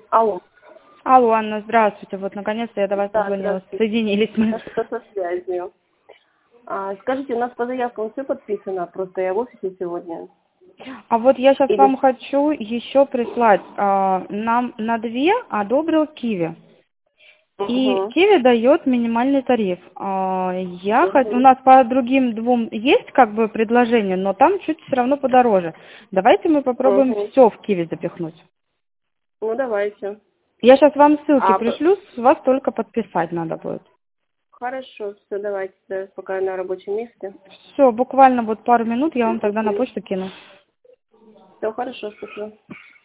Алло. Алло, Анна, здравствуйте. Вот, наконец-то я до вас Да, дозвонилась. здравствуйте. Соединились мы. Что со связью? Скажите, у нас по заявкам все подписано, просто я в офисе сегодня. А вот я сейчас Или... вам хочу еще прислать. Нам на 2 одобрил Киви. И Угу. Киви дает минимальный тариф. У Угу. нас по другим 2 есть как бы предложение, но там чуть все равно подороже. Давайте мы попробуем Угу. все в Киви запихнуть. Ну, давайте. Я сейчас вам ссылки А, пришлю, с вас только подписать надо будет. хорошо, все, давайте, да, пока я на рабочем месте. Все, буквально вот пару минут я вам тогда на почту кину. Все хорошо, спасибо.